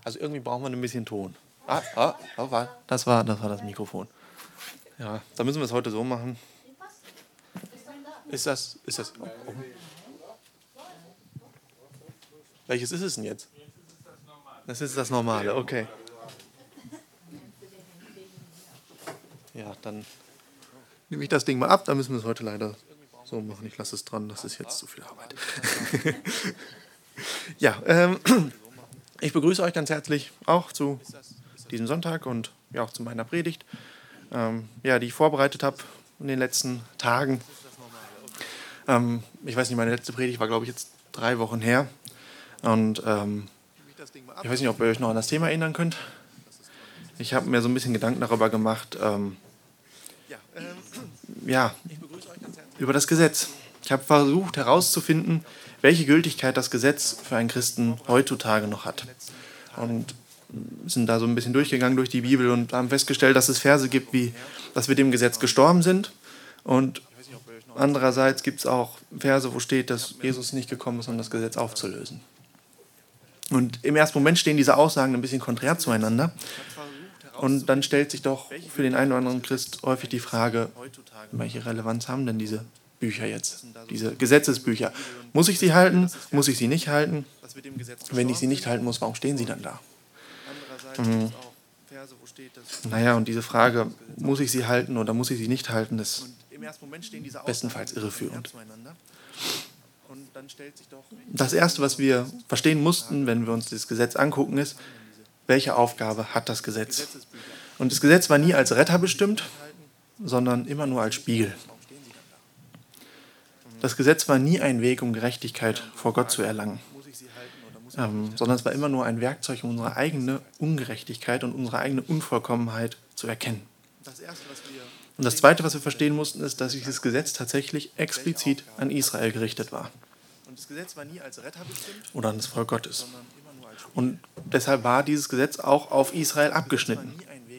Also irgendwie brauchen wir ein bisschen Ton. Das war das Mikrofon. Ja, da müssen wir es heute so machen. Ist das? Oh. Welches ist es denn jetzt? Das ist das Normale, okay. Ja, dann nehme ich das Ding mal ab, dann müssen wir es heute leider so machen. Ich lasse es dran, das ist jetzt zu viel Arbeit. Ja, ich begrüße euch ganz herzlich auch zu diesem Sonntag und ja auch zu meiner Predigt, die ich vorbereitet habe in den letzten Tagen. Ich weiß nicht, meine letzte Predigt war, glaube ich, jetzt 3 Wochen her. Und ich weiß nicht, ob ihr euch noch an das Thema erinnern könnt. Ich habe mir so ein bisschen Gedanken darüber gemacht, über das Gesetz. Ich habe versucht herauszufinden, welche Gültigkeit das Gesetz für einen Christen heutzutage noch hat. Und sind da so ein bisschen durchgegangen durch die Bibel und haben festgestellt, dass es Verse gibt, wie dass wir dem Gesetz gestorben sind. Und andererseits gibt es auch Verse, wo steht, dass Jesus nicht gekommen ist, um das Gesetz aufzulösen. Und im ersten Moment stehen diese Aussagen ein bisschen konträr zueinander. Und dann stellt sich doch für den einen oder anderen Christ häufig die Frage, welche Relevanz haben denn diese Bücher jetzt, diese Gesetzesbücher? Muss ich sie halten? Muss ich sie nicht halten? Wenn ich sie nicht halten muss, warum stehen sie dann da? Und diese Frage, muss ich sie halten oder muss ich sie nicht halten, ist bestenfalls irreführend. Das Erste, was wir verstehen mussten, wenn wir uns das Gesetz angucken, ist, welche Aufgabe hat das Gesetz? Und das Gesetz war nie als Retter bestimmt, sondern immer nur als Spiegel. Das Gesetz war nie ein Weg, um Gerechtigkeit vor Gott zu erlangen, sondern es war immer nur ein Werkzeug, um unsere eigene Ungerechtigkeit und unsere eigene Unvollkommenheit zu erkennen. Und das Zweite, was wir verstehen mussten, ist, dass dieses Gesetz tatsächlich explizit an Israel gerichtet war. Oder an das Volk Gottes. Und deshalb war dieses Gesetz auch auf Israel abgeschnitten.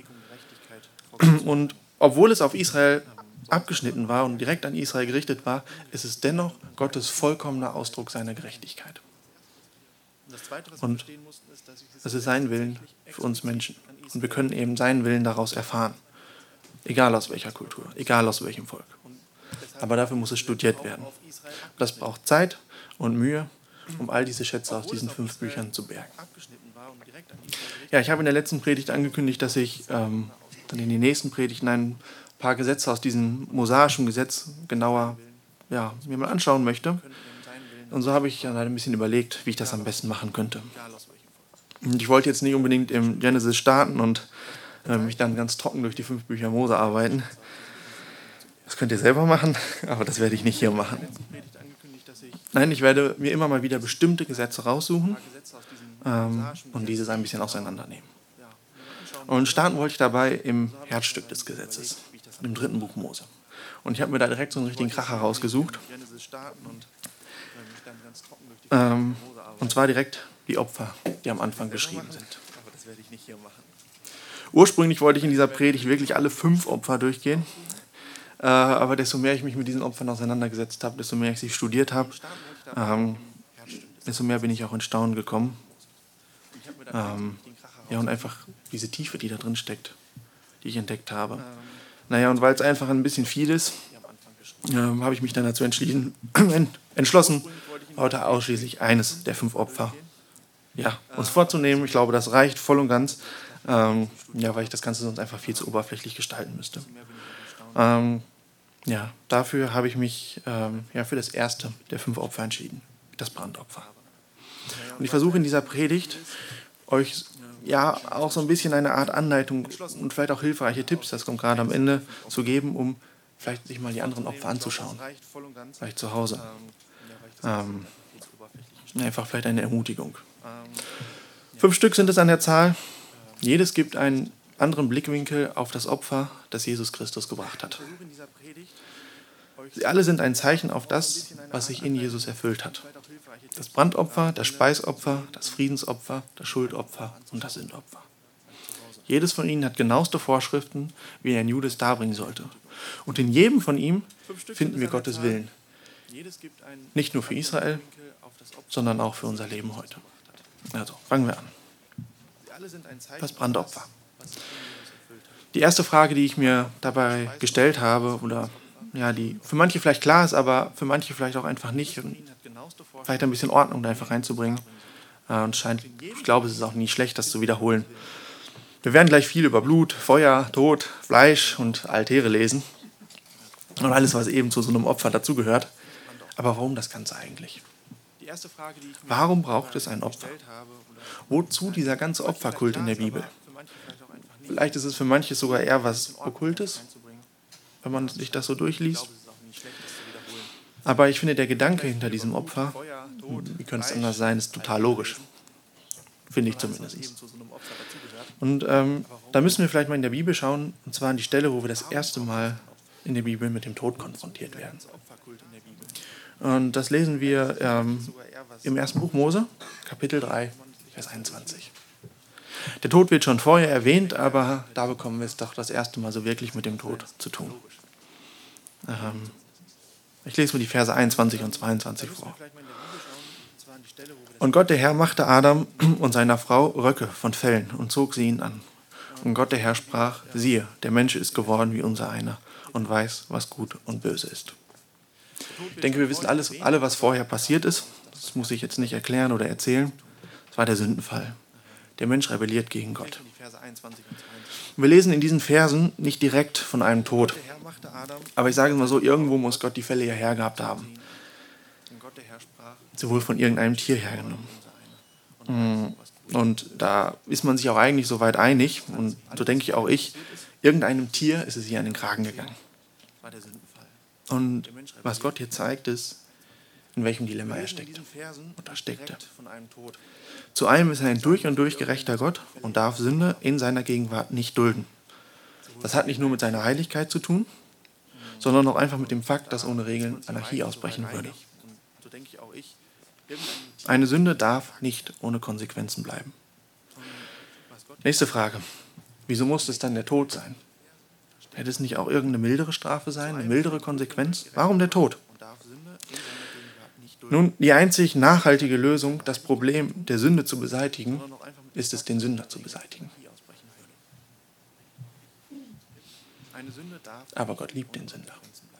Und obwohl es auf Israel abgeschnitten war und direkt an Israel gerichtet war, ist es dennoch Gottes vollkommener Ausdruck seiner Gerechtigkeit. Und es ist sein Willen für uns Menschen. Und wir können eben seinen Willen daraus erfahren. Egal aus welcher Kultur, egal aus welchem Volk. Aber dafür muss es studiert werden. Das braucht Zeit und Mühe, um all diese Schätze aus diesen 5 Büchern zu bergen. Ja, ich habe in der letzten Predigt angekündigt, dass ich dann in den nächsten Predigten ein paar Gesetze aus diesem mosaischen Gesetz genauer mir mal anschauen möchte. Und so habe ich dann ein bisschen überlegt, wie ich das am besten machen könnte. Und ich wollte jetzt nicht unbedingt im Genesis starten und mich dann ganz trocken durch die 5 Bücher Mose arbeiten. Das könnt ihr selber machen, aber das werde ich nicht hier machen. Nein, ich werde mir immer mal wieder bestimmte Gesetze raussuchen und diese ein bisschen auseinandernehmen. Und starten wollte ich dabei im Herzstück des Gesetzes, im 3. Buch Mose. Und ich habe mir da direkt so einen richtigen Kracher rausgesucht. Und zwar direkt die Opfer, die am Anfang beschrieben sind. Ursprünglich wollte ich in dieser Predigt wirklich alle 5 Opfer durchgehen. Aber desto mehr ich mich mit diesen Opfern auseinandergesetzt habe, desto mehr ich sie studiert habe, desto mehr bin ich auch in Staunen gekommen. Und einfach diese Tiefe, die da drin steckt, die ich entdeckt habe. Und weil es einfach ein bisschen viel ist, habe ich mich dann dazu entschlossen, heute ausschließlich eines der 5 Opfer uns vorzunehmen. Ich glaube, das reicht voll und ganz, weil ich das Ganze sonst einfach viel zu oberflächlich gestalten müsste. Dafür habe ich mich für das erste der 5 Opfer entschieden, das Brandopfer. Und ich versuche in dieser Predigt euch auch so ein bisschen eine Art Anleitung und vielleicht auch hilfreiche Tipps, das kommt gerade am Ende, zu geben, um vielleicht sich mal die anderen Opfer anzuschauen. Vielleicht zu Hause. Einfach vielleicht eine Ermutigung. 5 Stück sind es an der Zahl. Jedes gibt einen anderen Blickwinkel auf das Opfer, das Jesus Christus gebracht hat. Sie alle sind ein Zeichen auf das, was sich in Jesus erfüllt hat. Das Brandopfer, das Speisopfer, das Friedensopfer, das Schuldopfer und das Sündopfer. Jedes von ihnen hat genaueste Vorschriften, wie ein Jude es darbringen sollte. Und in jedem von ihm finden wir Gottes Willen. Nicht nur für Israel, sondern auch für unser Leben heute. Also, fangen wir an. das Brandopfer. Die erste Frage, die ich mir dabei gestellt habe, oder ja, die für manche vielleicht klar ist, aber für manche vielleicht auch einfach nicht, und vielleicht ein bisschen Ordnung da einfach reinzubringen. Ich glaube, es ist auch nie schlecht, das zu wiederholen. Wir werden gleich viel über Blut, Feuer, Tod, Fleisch und Altäre lesen. Und alles, was eben zu so einem Opfer dazugehört. Aber warum das Ganze eigentlich? Warum braucht es ein Opfer? Wozu dieser ganze Opferkult in der Bibel? Vielleicht ist es für manche sogar eher was Okkultes, wenn man sich das so durchliest. Aber ich finde, der Gedanke hinter diesem Opfer, wie könnte es anders sein, ist total logisch. Finde ich zumindest. Und da müssen wir vielleicht mal in der Bibel schauen, und zwar an die Stelle, wo wir das erste Mal in der Bibel mit dem Tod konfrontiert werden. Und das lesen wir im ersten Buch Mose, Kapitel 3, Vers 21. Der Tod wird schon vorher erwähnt, aber da bekommen wir es doch das erste Mal so wirklich mit dem Tod zu tun. Ich lese mir die Verse 21 und 22 vor. Und Gott der Herr machte Adam und seiner Frau Röcke von Fellen und zog sie ihnen an. Und Gott der Herr sprach, siehe, der Mensch ist geworden wie unser einer und weiß, was gut und böse ist. Ich denke, wir wissen alle, was vorher passiert ist. Das muss ich jetzt nicht erklären oder erzählen. Es war der Sündenfall. Der Mensch rebelliert gegen Gott. Wir lesen in diesen Versen nicht direkt von einem Tod. Aber ich sage es mal so, irgendwo muss Gott die Fälle ja hergehabt haben. Sie wohl von irgendeinem Tier hergenommen. Und da ist man sich auch eigentlich soweit einig, und so denke ich auch irgendeinem Tier ist es hier an den Kragen gegangen. Und was Gott hier zeigt, ist, in welchem Dilemma er steckt. Und da steckt er. Zu allem ist er ein durch und durch gerechter Gott und darf Sünde in seiner Gegenwart nicht dulden. Das hat nicht nur mit seiner Heiligkeit zu tun, sondern auch einfach mit dem Fakt, dass ohne Regeln Anarchie ausbrechen würde. Eine Sünde darf nicht ohne Konsequenzen bleiben. Nächste Frage. Wieso muss es dann der Tod sein? Hätte es nicht auch irgendeine mildere Strafe sein, eine mildere Konsequenz? Warum der Tod? Nun, die einzig nachhaltige Lösung, das Problem der Sünde zu beseitigen, ist es, den Sünder zu beseitigen. Aber Gott liebt den Sünder.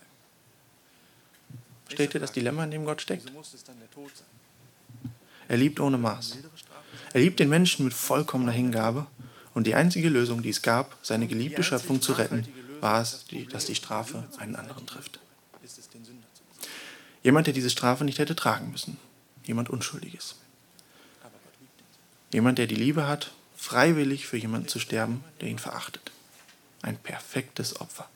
Versteht ihr das Dilemma, in dem Gott steckt? Er liebt ohne Maß. Er liebt den Menschen mit vollkommener Hingabe, und die einzige Lösung, die es gab, seine geliebte Schöpfung zu retten, war es, dass die Strafe einen anderen trifft. Jemand, der diese Strafe nicht hätte tragen müssen. Jemand Unschuldiges. Jemand, der die Liebe hat, freiwillig für jemanden zu sterben, der ihn verachtet. Ein perfektes Opfer.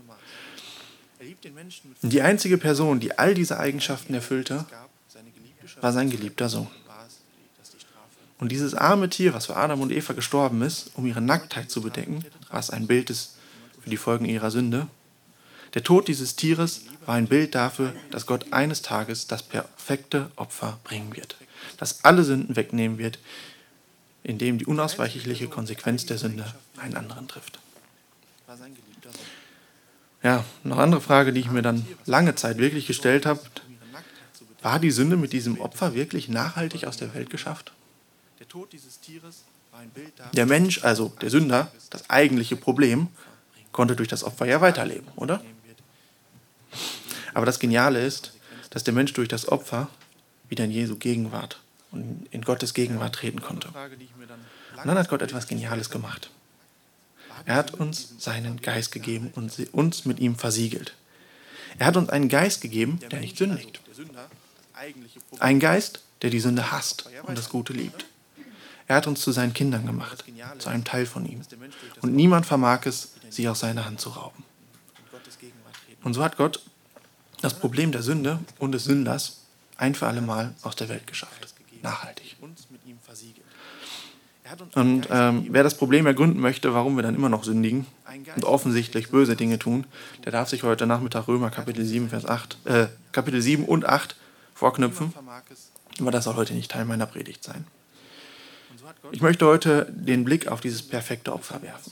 Und die einzige Person, die all diese Eigenschaften erfüllte, war sein geliebter Sohn. Und dieses arme Tier, was für Adam und Eva gestorben ist, um ihre Nacktheit zu bedecken, was ein Bild ist für die Folgen ihrer Sünde, der Tod dieses Tieres war ein Bild dafür, dass Gott eines Tages das perfekte Opfer bringen wird, das alle Sünden wegnehmen wird, indem die unausweichliche Konsequenz der Sünde einen anderen trifft. Ja, noch eine andere Frage, die ich mir dann lange Zeit wirklich gestellt habe: War die Sünde mit diesem Opfer wirklich nachhaltig aus der Welt geschafft? Der Mensch, also der Sünder, das eigentliche Problem, konnte durch das Opfer ja weiterleben, oder? Aber das Geniale ist, dass der Mensch durch das Opfer wieder in Jesu Gegenwart und in Gottes Gegenwart treten konnte. Und dann hat Gott etwas Geniales gemacht. Er hat uns seinen Geist gegeben und uns mit ihm versiegelt. Er hat uns einen Geist gegeben, der nicht sündigt. Ein Geist, der die Sünde hasst und das Gute liebt. Er hat uns zu seinen Kindern gemacht, zu einem Teil von ihm. Und niemand vermag es, sich aus seiner Hand zu rauben. Und so hat Gott das Problem der Sünde und des Sünders ein für alle Mal aus der Welt geschafft. Nachhaltig. Und wer das Problem ergründen möchte, warum wir dann immer noch sündigen und offensichtlich böse Dinge tun, der darf sich heute Nachmittag Römer Kapitel 7, Kapitel 7 und 8 vorknüpfen. Aber das soll heute nicht Teil meiner Predigt sein. Ich möchte heute den Blick auf dieses perfekte Opfer werfen,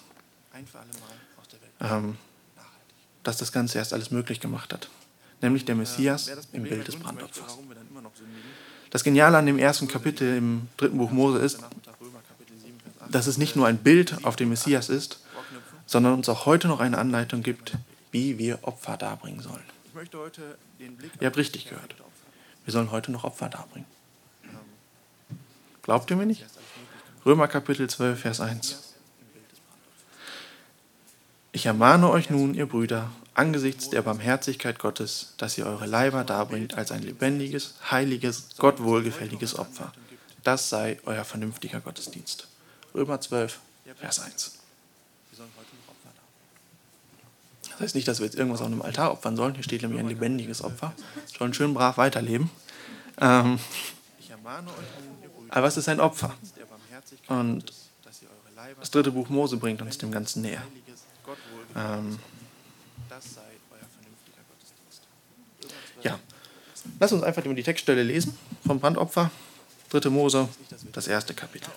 das das Ganze erst alles möglich gemacht hat, nämlich der Messias im Bild des Brandopfers. Das Geniale an dem ersten Kapitel im 3. Buch Mose ist, dass es nicht nur ein Bild auf den Messias ist, sondern uns auch heute noch eine Anleitung gibt, wie wir Opfer darbringen sollen. Ihr habt richtig gehört. Wir sollen heute noch Opfer darbringen. Glaubt ihr mir nicht? Römer Kapitel 12, Vers 1. Ich ermahne euch nun, ihr Brüder, angesichts der Barmherzigkeit Gottes, dass ihr eure Leiber darbringt als ein lebendiges, heiliges, Gott wohlgefälliges Opfer. Das sei euer vernünftiger Gottesdienst. Römer 12, Vers 1. Das heißt nicht, dass wir jetzt irgendwas auf einem Altar opfern sollen. Hier steht nämlich ein lebendiges Opfer. Wir sollen schön brav weiterleben. Aber was ist ein Opfer? Und das 3. Buch Mose bringt uns dem Ganzen näher. Ja, lass uns einfach die Textstelle lesen vom Brandopfer. 3. Mose, das 1. Kapitel.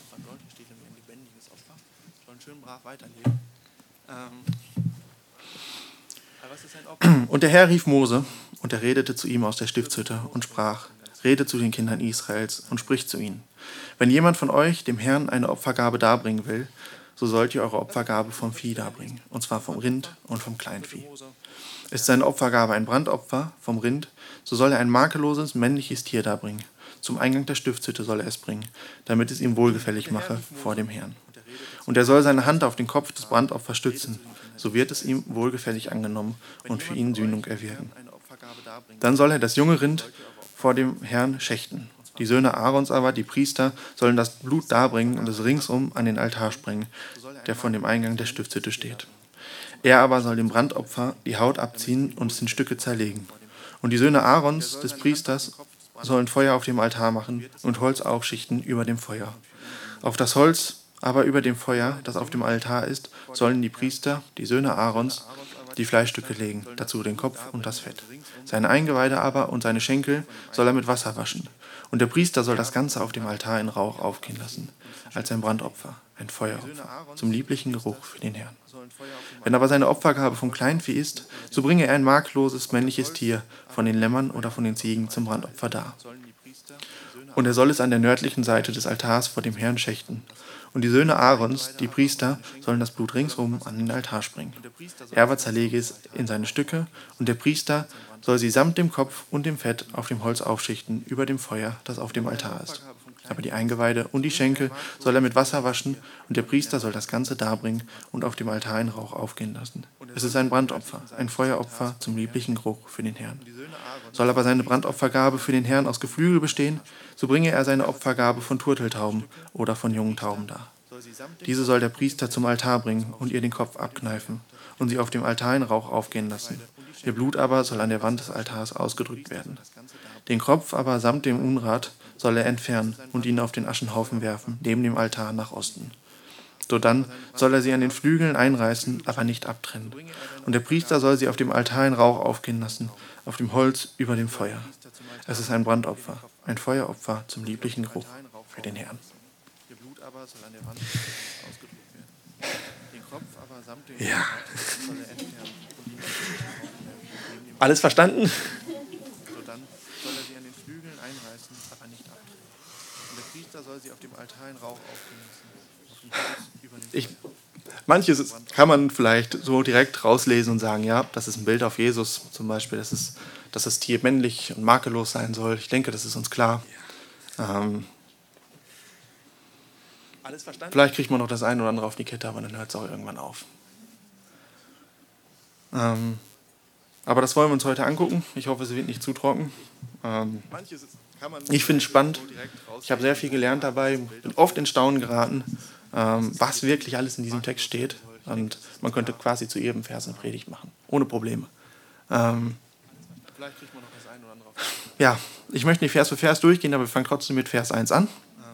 Und der Herr rief Mose, und er redete zu ihm aus der Stiftshütte und sprach: Rede zu den Kindern Israels und sprich zu ihnen: Wenn jemand von euch dem Herrn eine Opfergabe darbringen will, so sollt ihr eure Opfergabe vom Vieh darbringen, und zwar vom Rind und vom Kleinvieh. Ist seine Opfergabe ein Brandopfer vom Rind, so soll er ein makelloses männliches Tier darbringen. Zum Eingang der Stiftshütte soll er es bringen, damit es ihm wohlgefällig mache vor dem Herrn. Und er soll seine Hand auf den Kopf des Brandopfers stützen, so wird es ihm wohlgefällig angenommen und für ihn Sühnung erwirken. Dann soll er das junge Rind vor dem Herrn schächten. Die Söhne Aarons aber, die Priester, sollen das Blut darbringen und es ringsum an den Altar sprengen, der vor dem Eingang der Stiftshütte steht. Er aber soll dem Brandopfer die Haut abziehen und es in Stücke zerlegen. Und die Söhne Aarons, des Priesters, sollen Feuer auf dem Altar machen und Holz aufschichten über dem Feuer. Auf das Holz aber über dem Feuer, das auf dem Altar ist, sollen die Priester, die Söhne Aarons, die Fleischstücke legen, dazu den Kopf und das Fett. Seine Eingeweide aber und seine Schenkel soll er mit Wasser waschen. Und der Priester soll das Ganze auf dem Altar in Rauch aufgehen lassen, als ein Brandopfer, ein Feueropfer, zum lieblichen Geruch für den Herrn. Wenn aber seine Opfergabe vom Kleinvieh ist, so bringe er ein makelloses männliches Tier von den Lämmern oder von den Ziegen zum Brandopfer dar. Und er soll es an der nördlichen Seite des Altars vor dem Herrn schächten. Und die Söhne Aarons, die Priester, sollen das Blut ringsum an den Altar springen. Er aber zerlege es in seine Stücke, und der Priester soll sie samt dem Kopf und dem Fett auf dem Holz aufschichten über dem Feuer, das auf dem Altar ist. Aber die Eingeweide und die Schenkel soll er mit Wasser waschen, und der Priester soll das Ganze darbringen und auf dem Altar in Rauch aufgehen lassen. Es ist ein Brandopfer, ein Feueropfer zum lieblichen Geruch für den Herrn. Soll aber seine Brandopfergabe für den Herrn aus Geflügel bestehen, so bringe er seine Opfergabe von Turteltauben oder von jungen Tauben dar. Diese soll der Priester zum Altar bringen und ihr den Kopf abkneifen und sie auf dem Altar in Rauch aufgehen lassen. Ihr Blut aber soll an der Wand des Altars ausgedrückt werden. Den Kopf aber samt dem Unrat soll er entfernen und ihn auf den Aschenhaufen werfen, neben dem Altar nach Osten. Sodann soll er sie an den Flügeln einreißen, aber nicht abtrennen. Und der Priester soll sie auf dem Altar in Rauch aufgehen lassen, auf dem Holz über dem Feuer. Es ist ein Brandopfer, ein Feueropfer zum lieblichen Geruch für den Herrn. Ja. Alles verstanden? Manches kann man vielleicht so direkt rauslesen und sagen, ja, das ist ein Bild auf Jesus zum Beispiel, dass das Tier männlich und makellos sein soll. Ich denke, das ist uns klar. Vielleicht kriegt man noch das eine oder andere auf die Kette, aber dann hört es auch irgendwann auf. Aber das wollen wir uns heute angucken. Ich hoffe, es wird nicht zu trocken. Ich finde es spannend. Ich habe sehr viel gelernt dabei, bin oft in Staunen geraten, was wirklich alles in diesem Text steht. Und man könnte quasi zu jedem Vers eine Predigt machen, ohne Probleme. Ja, ich möchte nicht Vers für Vers durchgehen, aber wir fangen trotzdem mit Vers 1 an.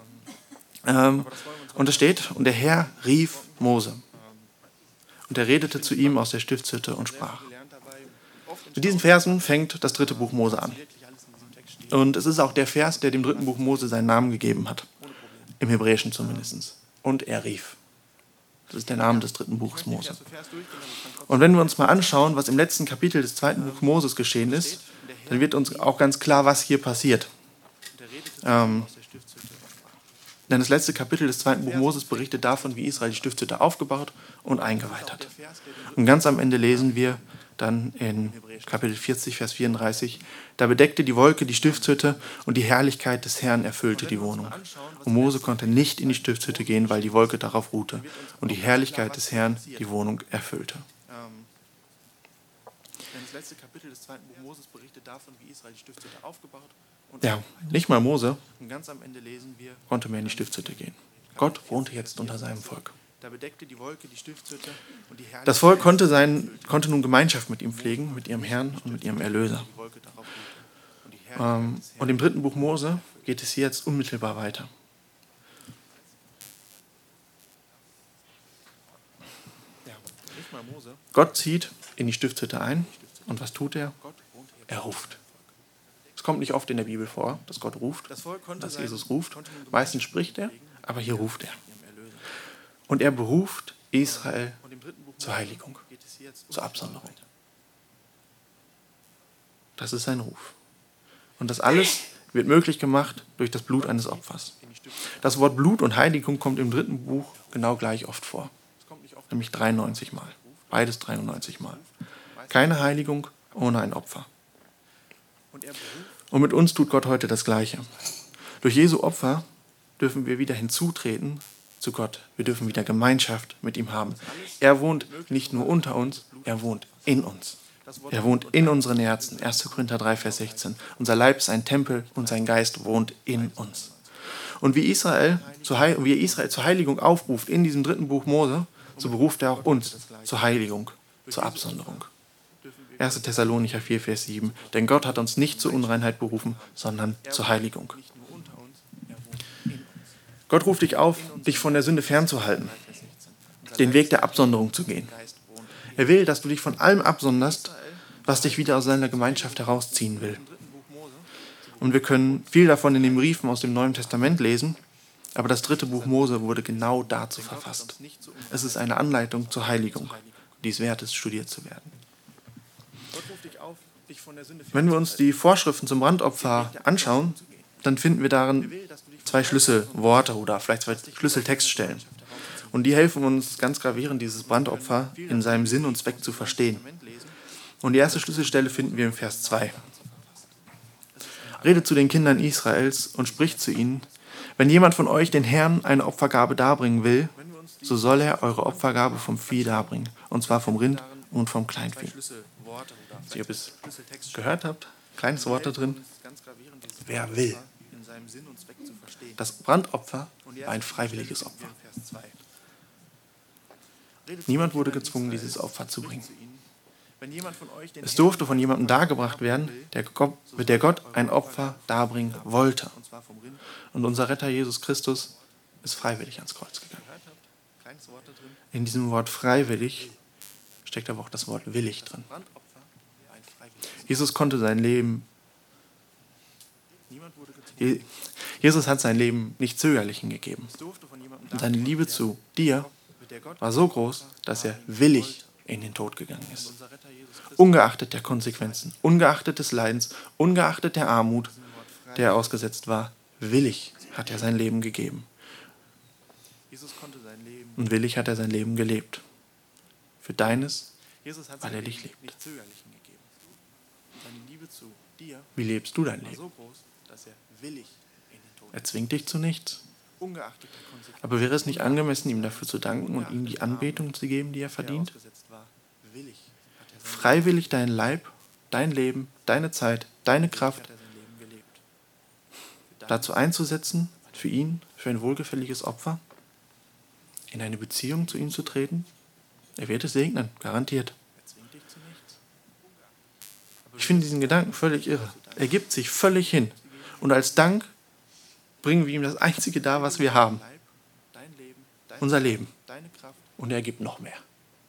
Und es steht: Und der Herr rief Mose. Und er redete zu ihm aus der Stiftshütte und sprach. Mit diesen Versen fängt das 3. Buch Mose an. Und es ist auch der Vers, der dem 3. Buch Mose seinen Namen gegeben hat. Im Hebräischen zumindest. Und er rief. Das ist der Name des 3. Buches Mose. Und wenn wir uns mal anschauen, was im letzten Kapitel des 2. Buch Moses geschehen ist, dann wird uns auch ganz klar, was hier passiert. Denn das letzte Kapitel des 2. Buch Moses berichtet davon, wie Israel die Stiftshütte aufgebaut und eingeweiht hat. Und ganz am Ende lesen wir dann in Kapitel 40, Vers 34, da bedeckte die Wolke die Stiftshütte und die Herrlichkeit des Herrn erfüllte die Wohnung. Und Mose konnte nicht in die Stiftshütte gehen, weil die Wolke darauf ruhte und die Herrlichkeit des Herrn die Wohnung erfüllte. Das letzte Kapitel des 2. Buch Moses berichtet davon, wie Israel die Stiftshütte aufgebaut und ja, nicht mal Mose konnte mehr in die Stiftshütte gehen. Gott wohnte jetzt unter seinem Volk. Das Volk konnte nun Gemeinschaft mit ihm pflegen, mit ihrem Herrn und mit ihrem Erlöser. Und im 3. Buch Mose geht es hier jetzt unmittelbar weiter. Gott zieht in die Stiftshütte ein und was tut er? Er ruft. Es kommt nicht oft in der Bibel vor, dass Gott ruft, dass Jesus ruft. Meistens spricht er, aber hier ruft er. Und er beruft Israel zur Heiligung, zur Absonderung. Das ist sein Ruf. Und das alles wird möglich gemacht durch das Blut eines Opfers. Das Wort Blut und Heiligung kommt im 3. Buch genau gleich oft vor. Nämlich 93 Mal. Beides 93 Mal. Keine Heiligung ohne ein Opfer. Und mit uns tut Gott heute das Gleiche. Durch Jesu Opfer dürfen wir wieder hinzutreten zu Gott. Wir dürfen wieder Gemeinschaft mit ihm haben. Er wohnt nicht nur unter uns, er wohnt in uns. Er wohnt in unseren Herzen. 1. Korinther 3, Vers 16. Unser Leib ist ein Tempel und sein Geist wohnt in uns. Und wie Israel zur Heiligung aufruft in diesem 3. Buch Mose, so beruft er auch uns zur Heiligung, zur Absonderung. 1. Thessalonicher 4, Vers 7. Denn Gott hat uns nicht zur Unreinheit berufen, sondern zur Heiligung. Gott ruft dich auf, dich von der Sünde fernzuhalten, den Weg der Absonderung zu gehen. Er will, dass du dich von allem absonderst, was dich wieder aus seiner Gemeinschaft herausziehen will. Und wir können viel davon in den Briefen aus dem Neuen Testament lesen, aber das 3. Buch Mose wurde genau dazu verfasst. Es ist eine Anleitung zur Heiligung, die es wert ist, studiert zu werden. Wenn wir uns die Vorschriften zum Brandopfer anschauen, dann finden wir darin 2 Schlüsselworte oder vielleicht 2 Schlüsseltextstellen. Und die helfen uns ganz gravierend, dieses Brandopfer in seinem Sinn und Zweck zu verstehen. Und die erste Schlüsselstelle finden wir im Vers 2. Redet zu den Kindern Israels und spricht zu ihnen: Wenn jemand von euch den Herrn eine Opfergabe darbringen will, so soll er eure Opfergabe vom Vieh darbringen, und zwar vom Rind und vom Kleinvieh. Ob ihr es gehört habt, kleines Wort da drin. Wer will? Das Brandopfer war ein freiwilliges Opfer. Niemand wurde gezwungen, dieses Opfer zu bringen. Es durfte von jemandem dargebracht werden, der Gott ein Opfer darbringen wollte. Und unser Retter Jesus Christus ist freiwillig ans Kreuz gegangen. In diesem Wort freiwillig steckt aber auch das Wort willig drin. Jesus hat sein Leben nicht zögerlich hingegeben. Und seine Liebe zu dir war so groß, dass er willig in den Tod gegangen ist. Ungeachtet der Konsequenzen, ungeachtet des Leidens, ungeachtet der Armut, der er ausgesetzt war, willig hat er sein Leben gegeben. Und willig hat er sein Leben gelebt. Für deines, weil er dich liebt. Wie lebst du dein Leben? Er zwingt dich zu nichts. Aber wäre es nicht angemessen, ihm dafür zu danken und ihm die Anbetung zu geben, die er verdient? Freiwillig dein Leib, dein Leben, deine Zeit, deine Kraft dazu einzusetzen, für ihn, für ein wohlgefälliges Opfer, in eine Beziehung zu ihm zu treten? Er wird es segnen, garantiert. Ich finde diesen Gedanken völlig irre. Er gibt sich völlig hin. Und als Dank bringen wir ihm das Einzige dar, was wir haben. Unser Leben. Und er gibt noch mehr.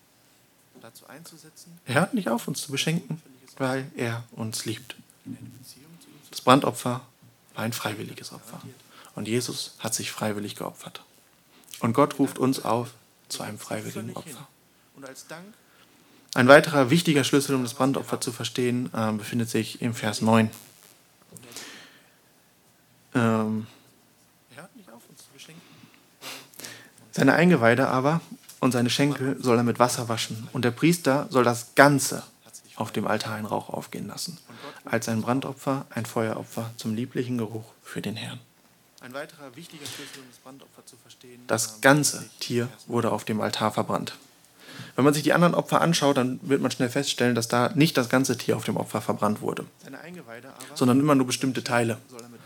Er hört nicht auf, uns zu beschenken, weil er uns liebt. Das Brandopfer war ein freiwilliges Opfer. Und Jesus hat sich freiwillig geopfert. Und Gott ruft uns auf zu einem freiwilligen Opfer. Ein weiterer wichtiger Schlüssel, um das Brandopfer zu verstehen, befindet sich im Vers 9. Seine Eingeweide aber und seine Schenkel soll er mit Wasser waschen, und der Priester soll das Ganze auf dem Altar in Rauch aufgehen lassen, als ein Brandopfer, ein Feueropfer zum lieblichen Geruch für den Herrn. Ein weiterer wichtiger Schlüssel, um das Brandopfer zu verstehen: Das ganze Tier wurde auf dem Altar verbrannt. Wenn man sich die anderen Opfer anschaut, dann wird man schnell feststellen, dass da nicht das ganze Tier auf dem Opfer verbrannt wurde, sondern immer nur bestimmte Teile.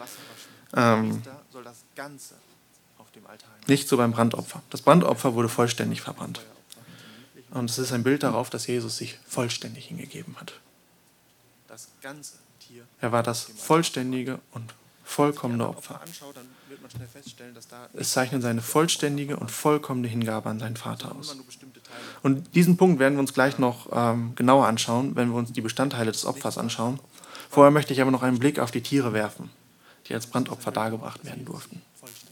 Nicht so beim Brandopfer. Das Brandopfer wurde vollständig verbrannt. Und es ist ein Bild darauf, dass Jesus sich vollständig hingegeben hat. Er war das vollständige und vollkommene Opfer. Es zeichnet seine vollständige und vollkommene Hingabe an seinen Vater aus. Und diesen Punkt werden wir uns gleich noch genauer anschauen, wenn wir uns die Bestandteile des Opfers anschauen. Vorher möchte ich aber noch einen Blick auf die Tiere werfen, die als Brandopfer dargebracht werden durften.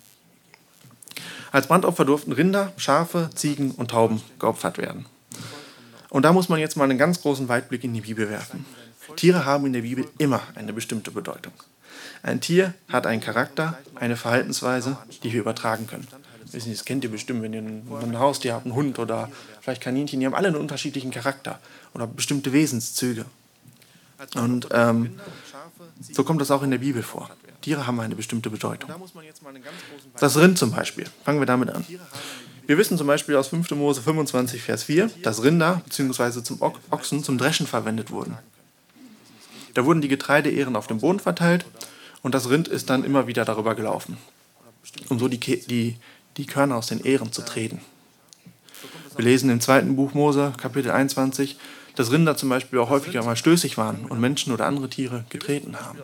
Als Brandopfer durften Rinder, Schafe, Ziegen und Tauben geopfert werden. Und da muss man jetzt mal einen ganz großen Weitblick in die Bibel werfen. Tiere haben in der Bibel immer eine bestimmte Bedeutung. Ein Tier hat einen Charakter, eine Verhaltensweise, die wir übertragen können. Das kennt ihr bestimmt, wenn ihr ein Haustier habt, einen Hund oder vielleicht Kaninchen, die haben alle einen unterschiedlichen Charakter oder bestimmte Wesenszüge. Und so kommt das auch in der Bibel vor. Tiere haben eine bestimmte Bedeutung. Das Rind zum Beispiel, fangen wir damit an. Wir wissen zum Beispiel aus 5. Mose 25, Vers 4, dass Rinder bzw. zum Ochsen zum Dreschen verwendet wurden. Da wurden die Getreideähren auf dem Boden verteilt und das Rind ist dann immer wieder darüber gelaufen, um so die Körner aus den Ähren zu treten. Wir lesen im 2. Buch Mose, Kapitel 21, dass Rinder zum Beispiel auch häufiger mal stößig waren und Menschen oder andere Tiere getreten haben.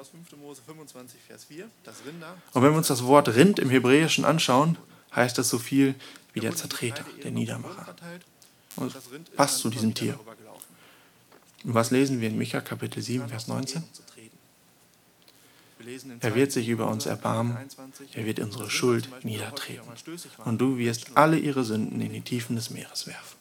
Und wenn wir uns das Wort Rind im Hebräischen anschauen, heißt das so viel wie der Zertreter, der Niedermacher. Und passt zu diesem Tier. Und was lesen wir in Micha Kapitel 7, Vers 19? Er wird sich über uns erbarmen, er wird unsere Schuld niedertreten. Und du wirst alle ihre Sünden in die Tiefen des Meeres werfen.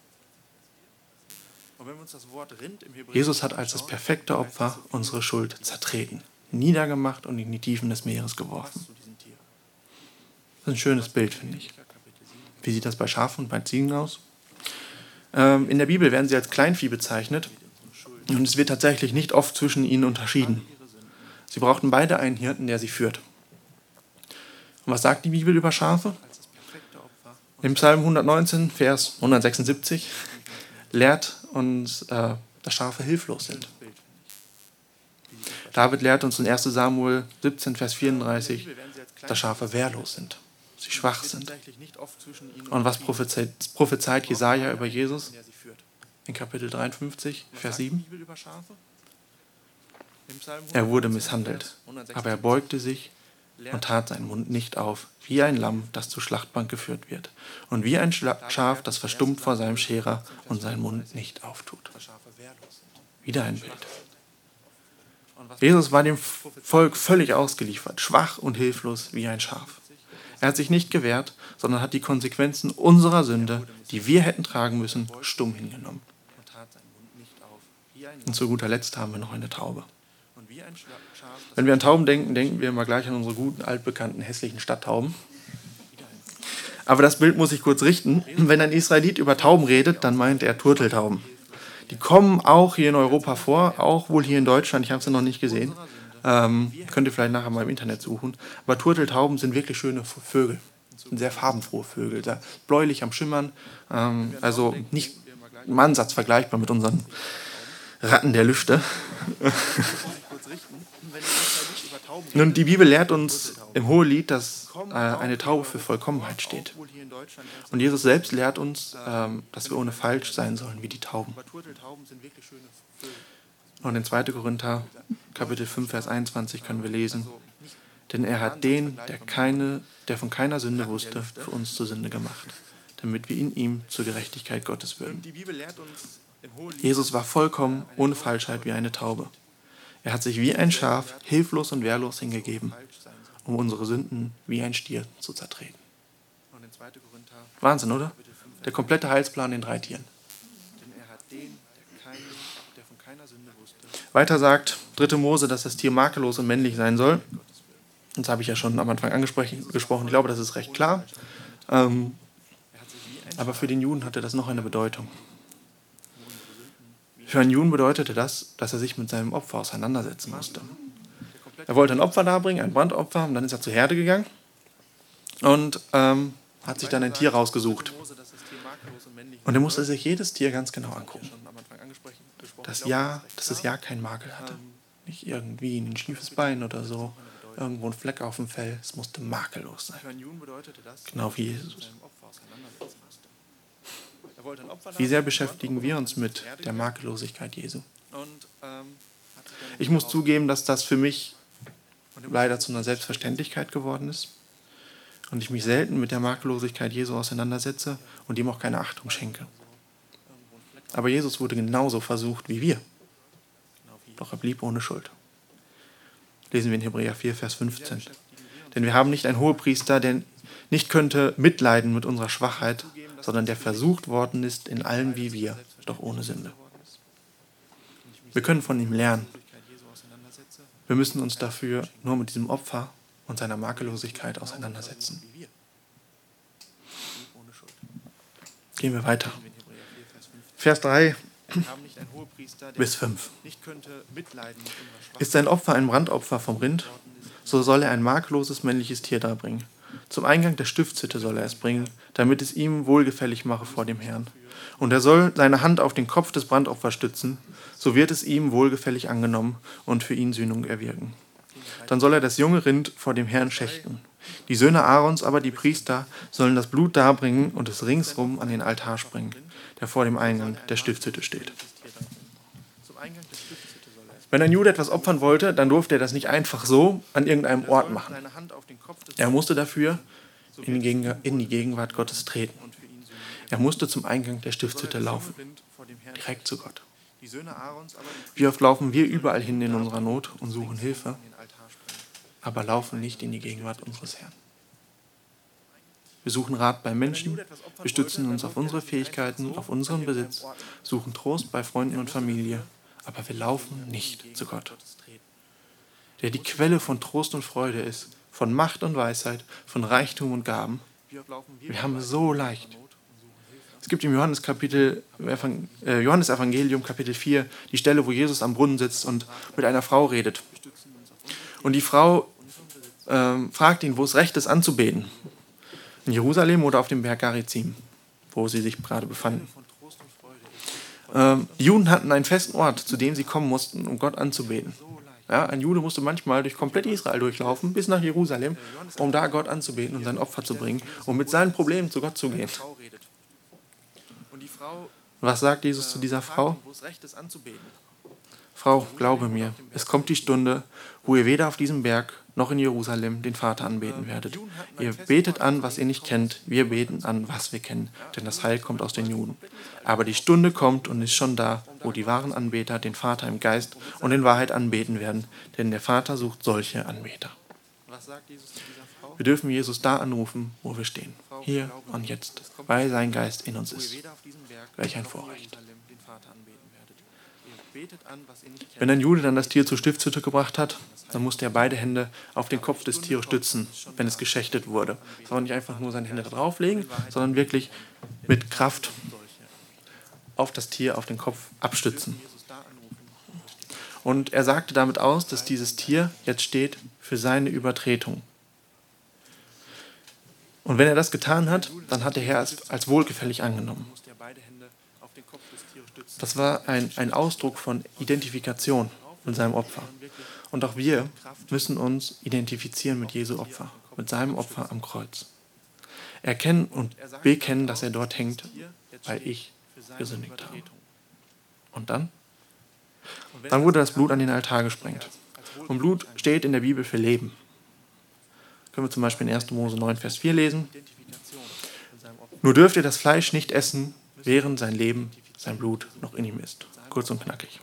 Jesus hat als das perfekte Opfer unsere Schuld zertreten, niedergemacht und in die Tiefen des Meeres geworfen. Das ist ein schönes Bild, finde ich. Wie sieht das bei Schafen und bei Ziegen aus? In der Bibel werden sie als Kleinvieh bezeichnet und es wird tatsächlich nicht oft zwischen ihnen unterschieden. Sie brauchten beide einen Hirten, der sie führt. Und was sagt die Bibel über Schafe? Im Psalm 119, Vers 176 lehrt uns, dass Schafe hilflos sind. David lehrt uns in 1. Samuel 17, Vers 34, dass Schafe wehrlos sind, sie schwach sind. Und was prophezeit Jesaja über Jesus? In Kapitel 53, Vers 7. Er wurde misshandelt, aber er beugte sich und tat seinen Mund nicht auf, wie ein Lamm, das zur Schlachtbank geführt wird, und wie ein Schaf, das verstummt vor seinem Scherer und seinen Mund nicht auftut. Wieder ein Bild. Jesus war dem Volk völlig ausgeliefert, schwach und hilflos wie ein Schaf. Er hat sich nicht gewehrt, sondern hat die Konsequenzen unserer Sünde, die wir hätten tragen müssen, stumm hingenommen. Und zu guter Letzt haben wir noch eine Taube. Wenn wir an Tauben denken, denken wir immer gleich an unsere guten, altbekannten, hässlichen Stadttauben. Aber das Bild muss ich kurz richten. Wenn ein Israelit über Tauben redet, dann meint er Turteltauben. Die kommen auch hier in Europa vor, auch wohl hier in Deutschland. Ich habe sie noch nicht gesehen. Könnt ihr vielleicht nachher mal im Internet suchen. Aber Turteltauben sind wirklich schöne Vögel. Sind sehr farbenfrohe Vögel. Sehr bläulich am Schimmern. Also nicht im Ansatz vergleichbar mit unseren Ratten der Lüfte. Nun, die Bibel lehrt uns im Hohelied, dass eine Taube für Vollkommenheit steht. Und Jesus selbst lehrt uns, dass wir ohne Falsch sein sollen wie die Tauben. Und in 2. Korinther, Kapitel 5, Vers 21 können wir lesen, denn er hat den, der von keiner Sünde wusste, für uns zur Sünde gemacht, damit wir in ihm zur Gerechtigkeit Gottes würden. Jesus war vollkommen ohne Falschheit wie eine Taube. Er hat sich wie ein Schaf hilflos und wehrlos hingegeben, um unsere Sünden wie ein Stier zu zertreten. Wahnsinn, oder? Der komplette Heilsplan in 3 Tieren. Weiter sagt 3. Mose, dass das Tier makellos und männlich sein soll. Das habe ich ja schon am Anfang angesprochen. Ich glaube, das ist recht klar. Aber für den Juden hatte das noch eine Bedeutung. Für einen Juden bedeutete das, dass er sich mit seinem Opfer auseinandersetzen musste. Er wollte ein Opfer darbringen, ein Brandopfer, und dann ist er zur Herde gegangen und hat sich dann ein Tier rausgesucht. Und er musste sich jedes Tier ganz genau angucken. Dass es ja keinen Makel hatte. Nicht irgendwie ein schiefes Bein oder so, irgendwo ein Fleck auf dem Fell. Es musste makellos sein. Genau wie Jesus. Wie sehr beschäftigen wir uns mit der Makellosigkeit Jesu? Ich muss zugeben, dass das für mich leider zu einer Selbstverständlichkeit geworden ist und ich mich selten mit der Makellosigkeit Jesu auseinandersetze und ihm auch keine Achtung schenke. Aber Jesus wurde genauso versucht wie wir. Doch er blieb ohne Schuld. Lesen wir in Hebräer 4, Vers 15. Denn wir haben nicht einen Hohepriester, der nicht könnte mitleiden mit unserer Schwachheit, sondern der versucht worden ist in allem wie wir, doch ohne Sünde. Wir können von ihm lernen. Wir müssen uns dafür nur mit diesem Opfer und seiner Makellosigkeit auseinandersetzen. Gehen wir weiter. Vers 3 bis 5. Ist sein Opfer ein Brandopfer vom Rind, so soll er ein makelloses männliches Tier darbringen. Zum Eingang der Stiftshütte soll er es bringen, damit es ihm wohlgefällig mache vor dem Herrn. Und er soll seine Hand auf den Kopf des Brandopfers stützen, so wird es ihm wohlgefällig angenommen und für ihn Sühnung erwirken. Dann soll er das junge Rind vor dem Herrn schächten. Die Söhne Aarons, aber die Priester, sollen das Blut darbringen und es ringsrum an den Altar springen, der vor dem Eingang der Stiftshütte steht. Wenn ein Jude etwas opfern wollte, dann durfte er das nicht einfach so an irgendeinem Ort machen. Er musste dafür in die Gegenwart Gottes treten. Er musste zum Eingang der Stiftshütte laufen, direkt zu Gott. Wie oft laufen wir überall hin in unserer Not und suchen Hilfe, aber laufen nicht in die Gegenwart unseres Herrn. Wir suchen Rat bei Menschen, wir stützen uns auf unsere Fähigkeiten, auf unseren Besitz, suchen Trost bei Freunden und Familie, aber wir laufen nicht zu Gott, der die Quelle von Trost und Freude ist, von Macht und Weisheit, von Reichtum und Gaben. Wir haben es so leicht. Es gibt im Johannesevangelium Kapitel 4 die Stelle, wo Jesus am Brunnen sitzt und mit einer Frau redet. Und die Frau fragt ihn, wo es recht ist, anzubeten. In Jerusalem oder auf dem Berg Garizim, wo sie sich gerade befanden. Die Juden hatten einen festen Ort, zu dem sie kommen mussten, um Gott anzubeten. Ja, ein Jude musste manchmal durch komplett Israel durchlaufen, bis nach Jerusalem, um da Gott anzubeten und sein Opfer zu bringen, um mit seinen Problemen zu Gott zu gehen. Was sagt Jesus zu dieser Frau? Frau, glaube mir, es kommt die Stunde, wo ihr weder auf diesem Berg noch in Jerusalem den Vater anbeten werdet. Ihr betet an, was ihr nicht kennt, wir beten an, was wir kennen, denn das Heil kommt aus den Juden. Aber die Stunde kommt und ist schon da, wo die wahren Anbeter den Vater im Geist und in Wahrheit anbeten werden, denn der Vater sucht solche Anbeter. Wir dürfen Jesus da anrufen, wo wir stehen, hier und jetzt, weil sein Geist in uns ist. Welch ein Vorrecht. Wenn ein Jude dann das Tier zur Stiftshütte gebracht hat, dann musste er beide Hände auf den Kopf des Tieres stützen, wenn es geschächtet wurde. Es war nicht einfach nur seine Hände drauflegen, sondern wirklich mit Kraft auf das Tier, auf den Kopf abstützen. Und er sagte damit aus, dass dieses Tier jetzt steht für seine Übertretung. Und wenn er das getan hat, dann hat der Herr es als wohlgefällig angenommen. Das war ein Ausdruck von Identifikation mit seinem Opfer. Und auch wir müssen uns identifizieren mit Jesu Opfer, mit seinem Opfer am Kreuz. Erkennen und bekennen, dass er dort hängt, weil ich gesündigt habe. Und dann? Dann wurde das Blut an den Altar gesprengt. Und Blut steht in der Bibel für Leben. Können wir zum Beispiel in 1. Mose 9, Vers 4 lesen. Nur dürft ihr das Fleisch nicht essen, während sein Leben, sein Blut noch in ihm ist. Kurz und knackig.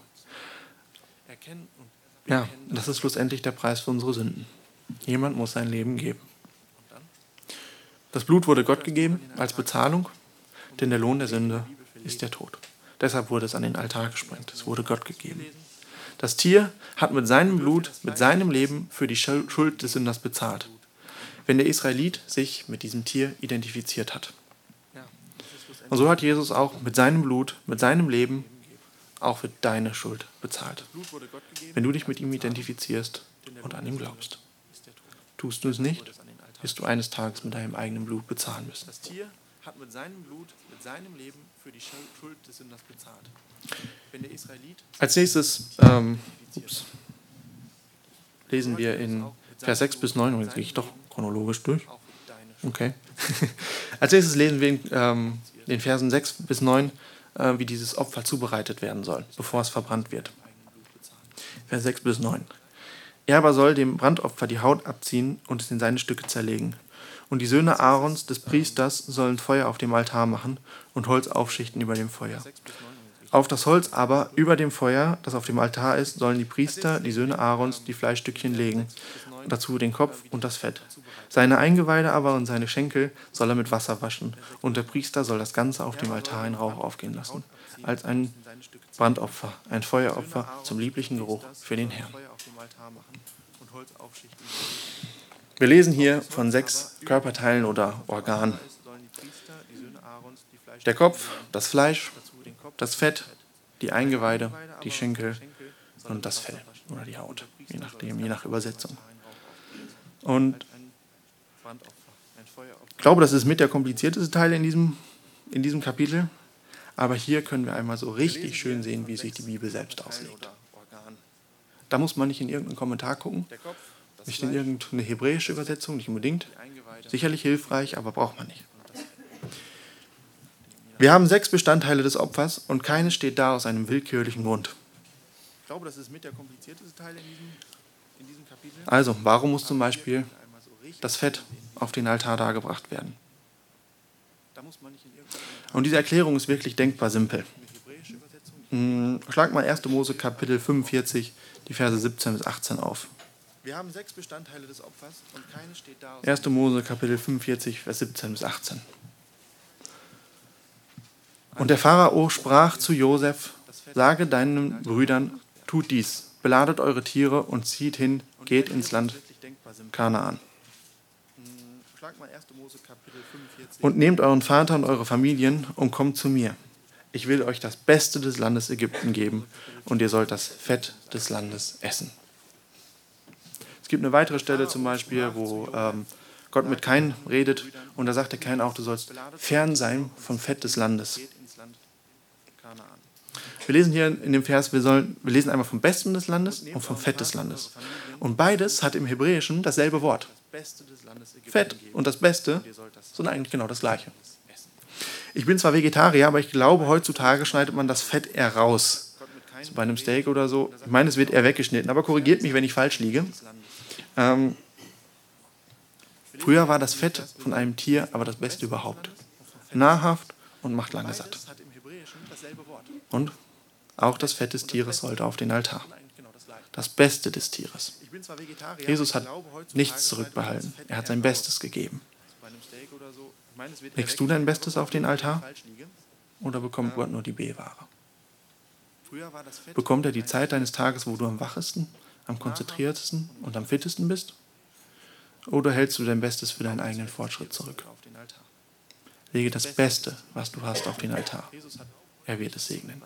Ja, das ist schlussendlich der Preis für unsere Sünden. Jemand muss sein Leben geben. Das Blut wurde Gott gegeben als Bezahlung, denn der Lohn der Sünde ist der Tod. Deshalb wurde es an den Altar gesprengt. Es wurde Gott gegeben. Das Tier hat mit seinem Blut, mit seinem Leben für die Schuld des Sünders bezahlt, wenn der Israelit sich mit diesem Tier identifiziert hat. Und so hat Jesus auch mit seinem Blut, mit seinem Leben auch für deine Schuld bezahlt, wenn du dich mit ihm identifizierst und an ihm glaubst. Tust du es nicht, wirst du eines Tages mit deinem eigenen Blut bezahlen müssen. Das Tier hat mit seinem Blut, mit seinem Leben für die Schuld des Sünders bezahlt. Wenn der Israelit Als nächstes lesen wir in Vers 6 bis 9, und jetzt gehe ich doch chronologisch durch. Okay. Als nächstes lesen wir in den Versen 6 bis 9, wie dieses Opfer zubereitet werden soll, bevor es verbrannt wird. Vers 6 bis 9. Er aber soll dem Brandopfer die Haut abziehen und es in seine Stücke zerlegen. Und die Söhne Aarons, des Priesters, sollen Feuer auf dem Altar machen und Holz aufschichten über dem Feuer. Auf das Holz aber über dem Feuer, das auf dem Altar ist, sollen die Priester, die Söhne Aarons, die Fleischstückchen legen, dazu den Kopf und das Fett. Seine Eingeweide aber und seine Schenkel soll er mit Wasser waschen, und der Priester soll das Ganze auf dem Altar in Rauch aufgehen lassen, als ein Brandopfer, ein Feueropfer zum lieblichen Geruch für den Herrn. Wir lesen hier von 6 Körperteilen oder Organen. Der Kopf, das Fleisch, das Fett, die Eingeweide, die Schenkel und das Fell oder die Haut, je nach Übersetzung. Und ich glaube, das ist mit der komplizierteste Teil in diesem Kapitel, aber hier können wir einmal so richtig schön sehen, wie sich die Bibel selbst auslegt. Da muss man nicht in irgendeinen Kommentar gucken, nicht in irgendeine hebräische Übersetzung, nicht unbedingt. Sicherlich hilfreich, aber braucht man nicht. Wir haben 6 Bestandteile des Opfers und keines steht da aus einem willkürlichen Grund. Ich glaube, das ist mit der komplizierteste Teil in diesem Kapitel. Also, warum muss zum Beispiel das Fett auf den Altar dargebracht werden? Und diese Erklärung ist wirklich denkbar simpel. Schlag mal 1. Mose Kapitel 45, die Verse 17 bis 18 auf. Wir haben 6 Bestandteile des Opfers und keines steht da aus 1. Mose Kapitel 45, Vers 17 bis 18. Und der Pharao sprach zu Josef: Sage deinen Brüdern, tut dies, beladet eure Tiere und zieht hin, geht ins Land Kanaan. Und nehmt euren Vater und eure Familien und kommt zu mir. Ich will euch das Beste des Landes Ägypten geben und ihr sollt das Fett des Landes essen. Es gibt eine weitere Stelle zum Beispiel, wo Gott mit Kain redet und da sagt der Kain auch, du sollst fern sein vom Fett des Landes. Wir lesen hier in dem Vers, wir lesen einmal vom Besten des Landes und vom Fett des Landes. Und beides hat im Hebräischen dasselbe Wort. Fett und das Beste sind eigentlich genau das Gleiche. Ich bin zwar Vegetarier, aber ich glaube, heutzutage schneidet man das Fett eher raus. So bei einem Steak oder so. Ich meine, es wird eher weggeschnitten, aber korrigiert mich, wenn ich falsch liege. Früher war das Fett von einem Tier aber das Beste überhaupt. Nahrhaft und macht lange satt. Und auch das Fett des Tieres sollte auf den Altar. Das Beste des Tieres. Jesus hat nichts zurückbehalten. Er hat sein Bestes gegeben. Legst du dein Bestes auf den Altar? Oder bekommt Gott nur die B-Ware? Bekommt er die Zeit deines Tages, wo du am wachesten, am konzentriertesten und am fittesten bist? Oder hältst du dein Bestes für deinen eigenen Fortschritt zurück? Lege das Beste, was du hast, auf den Altar. Er wird es segnen.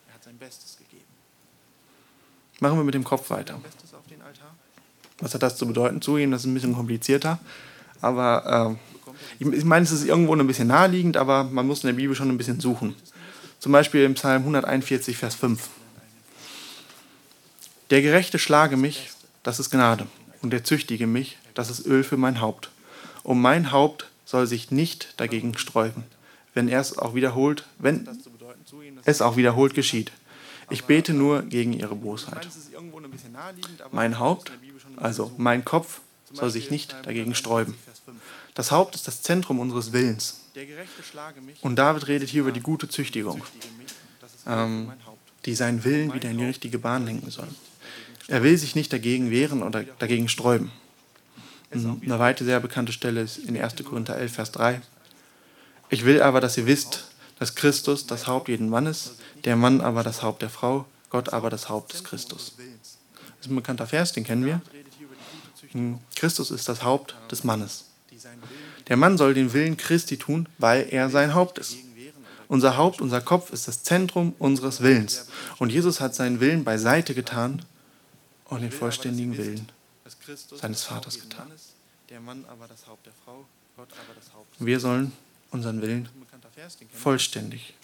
Machen wir mit dem Kopf weiter. Was hat das zu bedeuten? Zugeben, das ist ein bisschen komplizierter. Aber ich meine, es ist irgendwo ein bisschen naheliegend, aber man muss in der Bibel schon ein bisschen suchen. Zum Beispiel im Psalm 141, Vers 5. Der Gerechte schlage mich, das ist Gnade. Und der züchtige mich, das ist Öl für mein Haupt. Und mein Haupt soll sich nicht dagegen sträuben, wenn es auch wiederholt geschieht. Ich bete nur gegen ihre Bosheit. Mein Haupt, also mein Kopf, soll sich nicht dagegen sträuben. Das Haupt ist das Zentrum unseres Willens. Und David redet hier über die gute Züchtigung, die seinen Willen wieder in die richtige Bahn lenken soll. Er will sich nicht dagegen wehren oder dagegen sträuben. Eine weitere sehr bekannte Stelle ist in 1. Korinther 11, Vers 3. Ich will aber, dass ihr wisst, dass Christus das Haupt jeden Mannes, der Mann aber das Haupt der Frau, Gott aber das Haupt ist Christus. Das ist ein bekannter Vers, den kennen wir. Christus ist das Haupt des Mannes. Der Mann soll den Willen Christi tun, weil er sein Haupt ist. Unser Haupt, unser Kopf ist das Zentrum unseres Willens. Und Jesus hat seinen Willen beiseite getan und den vollständigen Willen seines Vaters getan. Wir sollen unseren Willen vollständig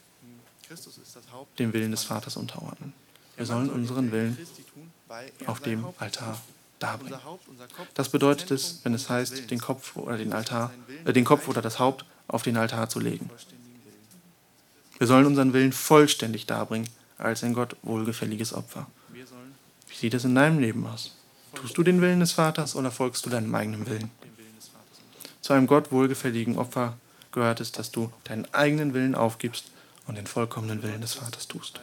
dem Willen des Vaters unterordnen. Wir sollen unseren Willen auf dem Altar darbringen. Das bedeutet es, wenn es heißt, den Kopf oder das Haupt auf den Altar zu legen. Wir sollen unseren Willen vollständig darbringen, als ein Gott wohlgefälliges Opfer. Wie sieht es in deinem Leben aus? Tust du den Willen des Vaters oder folgst du deinem eigenen Willen? Zu einem Gott wohlgefälligen Opfer gehört es, dass du deinen eigenen Willen aufgibst und den vollkommenen Willen des Vaters tust.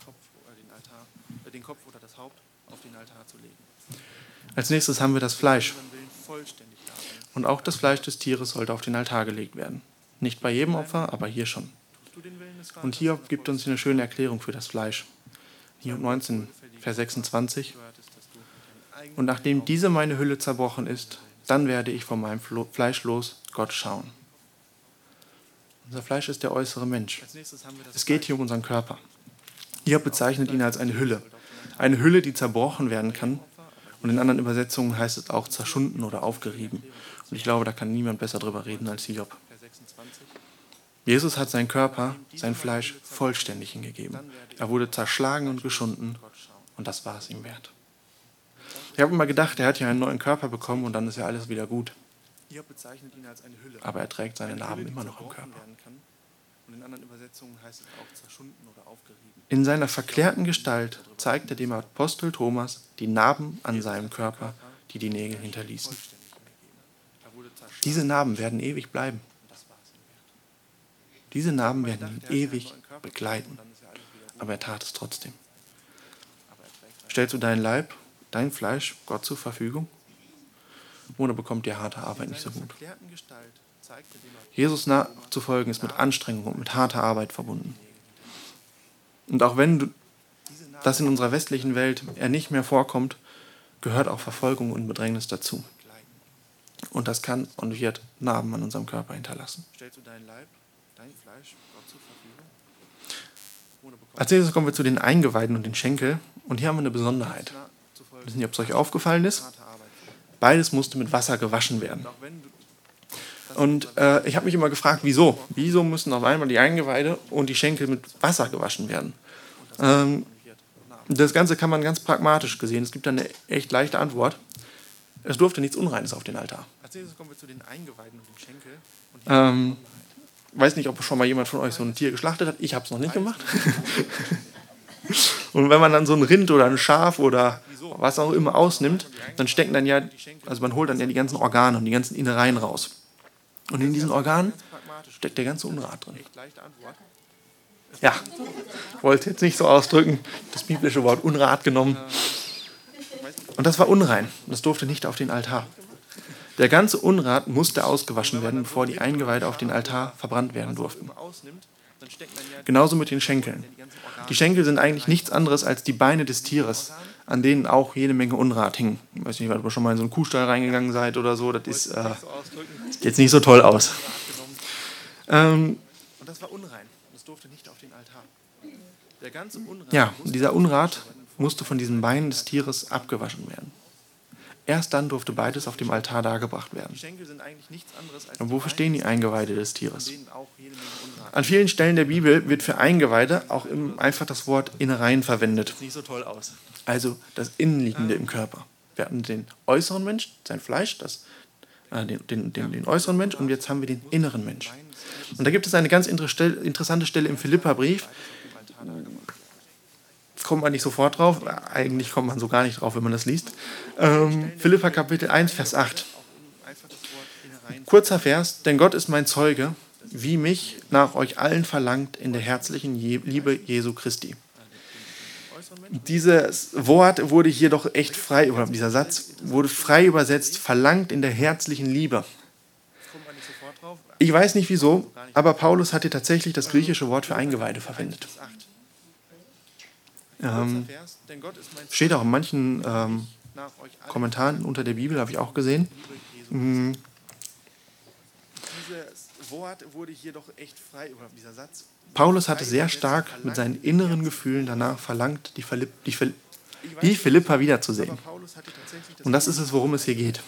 Als nächstes haben wir das Fleisch. Und auch das Fleisch des Tieres sollte auf den Altar gelegt werden. Nicht bei jedem Opfer, aber hier schon. Und Hiob gibt uns eine schöne Erklärung für das Fleisch. Hiob 19, Vers 26. Und nachdem diese meine Hülle zerbrochen ist, dann werde ich von meinem Fleisch los Gott schauen. Unser Fleisch ist der äußere Mensch. Es geht hier um unseren Körper. Hiob bezeichnet ihn als eine Hülle. Eine Hülle, die zerbrochen werden kann. Und in anderen Übersetzungen heißt es auch zerschunden oder aufgerieben. Und ich glaube, da kann niemand besser drüber reden als Hiob. Jesus hat seinen Körper, sein Fleisch vollständig hingegeben. Er wurde zerschlagen und geschunden und das war es ihm wert. Ich habe immer gedacht, er hat ja einen neuen Körper bekommen und dann ist ja alles wieder gut. Aber er trägt seine Narben immer noch im Körper. In seiner verklärten Gestalt zeigt er dem Apostel Thomas die Narben an seinem Körper, die die Nägel hinterließen. Diese Narben werden ewig bleiben. Diese Narben werden ihn ewig begleiten. Aber er tat es trotzdem. Stellst du deinen Leib, dein Fleisch Gott zur Verfügung? Oder bekommt dir harte Arbeit nicht so gut? Jesus nachzufolgen ist mit Anstrengung und mit harter Arbeit verbunden. Und auch wenn das in unserer westlichen Welt eher nicht mehr vorkommt, gehört auch Verfolgung und Bedrängnis dazu. Und das kann und wird Narben an unserem Körper hinterlassen. Als nächstes kommen wir zu den Eingeweiden und den Schenkel. Und hier haben wir eine Besonderheit. Ich weiß nicht, ob es euch aufgefallen ist. Beides musste mit Wasser gewaschen werden. Und ich habe mich immer gefragt, wieso? Wieso müssen auf einmal die Eingeweide und die Schenkel mit Wasser gewaschen werden? Das Ganze kann man ganz pragmatisch gesehen. Es gibt da eine echt leichte Antwort. Es durfte nichts Unreines auf den Altar. Als nächstes kommen wir zu den Eingeweiden und den Schenkel. Weiß nicht, ob schon mal jemand von euch so ein Tier geschlachtet hat. Ich habe es noch nicht gemacht. Und wenn man dann so ein Rind oder ein Schaf oder was auch immer ausnimmt, dann stecken dann ja, also man holt dann ja die ganzen Organe und die ganzen Innereien raus. Und in diesen Organen steckt der ganze Unrat drin. Ja, ich wollte jetzt nicht so ausdrücken, das biblische Wort Unrat genommen. Und das war unrein. Das durfte nicht auf den Altar. Der ganze Unrat musste ausgewaschen werden, bevor die Eingeweide auf den Altar verbrannt werden durften. Genauso mit den Schenkeln. Die Schenkel sind eigentlich nichts anderes als die Beine des Tieres, an denen auch jede Menge Unrat hing. Ich weiß nicht, ob ihr schon mal in so einen Kuhstall reingegangen seid oder so. Das sieht jetzt nicht so toll aus. Und das war unrein. Das durfte nicht auf den Altar. Ja, dieser Unrat musste von diesen Beinen des Tieres abgewaschen werden. Erst dann durfte beides auf dem Altar dargebracht werden. Und wofür stehen die Eingeweide des Tieres? An vielen Stellen der Bibel wird für Eingeweide auch einfach das Wort Innereien verwendet. Also das Innenliegende im Körper. Wir hatten den äußeren Mensch, sein Fleisch, den äußeren Mensch, und jetzt haben wir den inneren Mensch. Und da gibt es eine ganz interessante Stelle im Philipperbrief. Kommt man nicht sofort drauf, eigentlich kommt man so gar nicht drauf, wenn man das liest. Philipper Kapitel 1, Vers 8. Kurzer Vers, denn Gott ist mein Zeuge, wie mich nach euch allen verlangt in der herzlichen Liebe Jesu Christi. Dieses Wort wurde hier doch echt frei, oder dieser Satz wurde frei übersetzt, verlangt in der herzlichen Liebe. Ich weiß nicht wieso, aber Paulus hat hier tatsächlich das griechische Wort für Eingeweide verwendet. Steht auch in manchen Kommentaren unter der Bibel, habe ich auch gesehen. Paulus hatte sehr stark mit seinen inneren Gefühlen danach verlangt, die Philipper wiederzusehen. Und das ist es, worum es hier geht.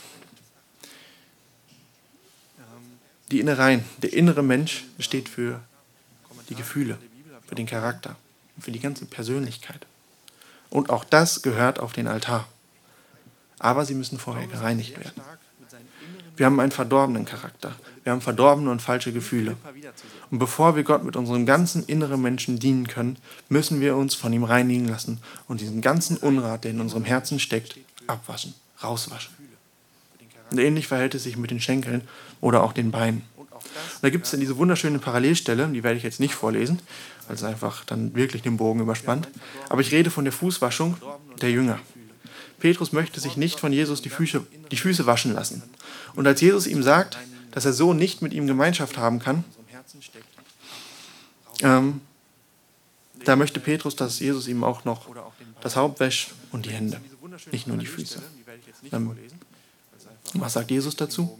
Die Innereien, der innere Mensch steht für die Gefühle, für den Charakter, für die ganze Persönlichkeit. Und auch das gehört auf den Altar. Aber sie müssen vorher gereinigt werden. Wir haben einen verdorbenen Charakter. Wir haben verdorbene und falsche Gefühle. Und bevor wir Gott mit unserem ganzen inneren Menschen dienen können, müssen wir uns von ihm reinigen lassen und diesen ganzen Unrat, der in unserem Herzen steckt, abwaschen, rauswaschen. Und ähnlich verhält es sich mit den Schenkeln oder auch den Beinen. Und da gibt es dann diese wunderschöne Parallelstelle, die werde ich jetzt nicht vorlesen, weil es einfach dann wirklich den Bogen überspannt. Aber ich rede von der Fußwaschung der Jünger. Petrus möchte sich nicht von Jesus die Füße waschen lassen. Und als Jesus ihm sagt, dass er so nicht mit ihm Gemeinschaft haben kann, da möchte Petrus, dass Jesus ihm auch noch das Haupt wäscht und die Hände, nicht nur die Füße. Was sagt Jesus dazu?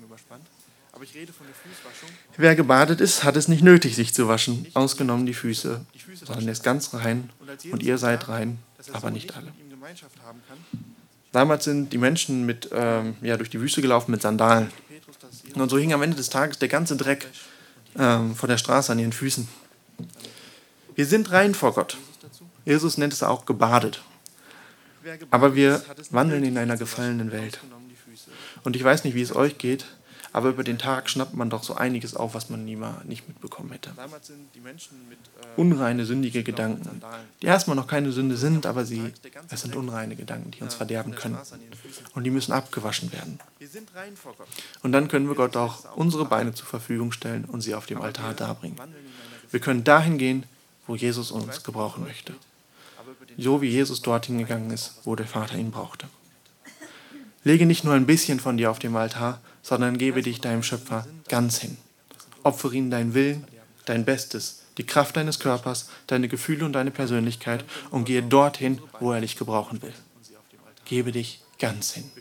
Wer gebadet ist, hat es nicht nötig, sich zu waschen, ausgenommen die Füße, sondern er ist ganz rein und ihr seid rein, aber nicht alle. Damals sind die Menschen durch die Wüste gelaufen mit Sandalen. Und so hing am Ende des Tages der ganze Dreck von der Straße an ihren Füßen. Wir sind rein vor Gott. Jesus nennt es auch gebadet. Aber wir wandeln in einer gefallenen Welt. Und ich weiß nicht, wie es euch geht, aber über den Tag schnappt man doch so einiges auf, was man nicht mitbekommen hätte. Unreine, sündige Gedanken, die erstmal noch keine Sünde sind, aber es sind unreine Gedanken, die uns verderben können. Und die müssen abgewaschen werden. Und dann können wir Gott auch unsere Beine zur Verfügung stellen und sie auf dem Altar darbringen. Wir können dahin gehen, wo Jesus uns gebrauchen möchte. So wie Jesus dorthin gegangen ist, wo der Vater ihn brauchte. Lege nicht nur ein bisschen von dir auf dem Altar, sondern gebe dich deinem Schöpfer ganz hin. Opfere ihm deinen Willen, dein Bestes, die Kraft deines Körpers, deine Gefühle und deine Persönlichkeit und gehe dorthin, wo er dich gebrauchen will. Gebe dich ganz hin.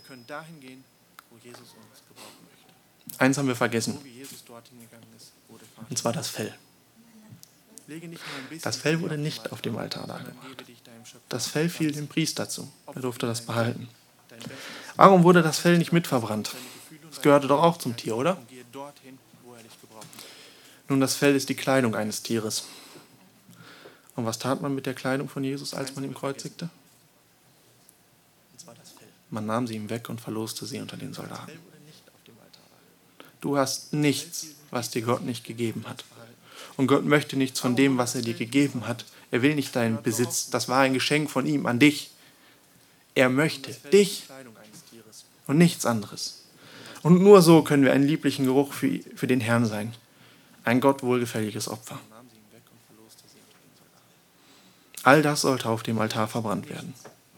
Eins haben wir vergessen, und zwar das Fell. Das Fell wurde nicht auf dem Altar dargebracht. Das Fell fiel dem Priester zu. Er durfte das behalten. Warum wurde das Fell nicht mitverbrannt? Das gehörte doch auch zum Tier, oder? Nun, das Fell ist die Kleidung eines Tieres. Und was tat man mit der Kleidung von Jesus, als man ihn kreuzigte? Man nahm sie ihm weg und verloste sie unter den Soldaten. Du hast nichts, was dir Gott nicht gegeben hat. Und Gott möchte nichts von dem, was er dir gegeben hat. Er will nicht deinen Besitz. Das war ein Geschenk von ihm an dich. Er möchte dich und nichts anderes. Und nur so können wir einen lieblichen Geruch für den Herrn sein. Ein Gott wohlgefälliges Opfer. All das sollte auf dem Altar verbrannt werden.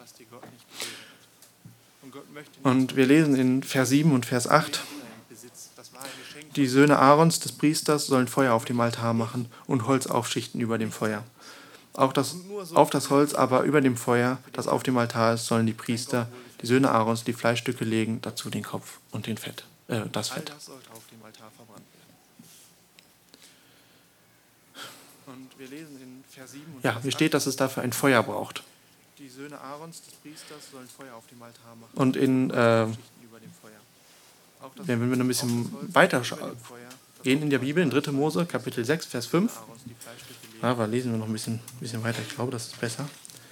Und wir lesen in Vers 7 und Vers 8, die Söhne Aarons, des Priesters, sollen Feuer auf dem Altar machen und Holz aufschichten über dem Feuer. Auf das Holz aber über dem Feuer, das auf dem Altar ist, sollen die Priester, die Söhne Aarons, die Fleischstücke legen, dazu den Kopf und das Fett. Ja, hier steht, dass es dafür ein Feuer braucht. Und wenn wir noch ein bisschen weiter gehen in der Bibel, in 3. Mose, Kapitel 6, Vers 5. Aber lesen wir noch ein bisschen weiter, ich glaube, das ist besser.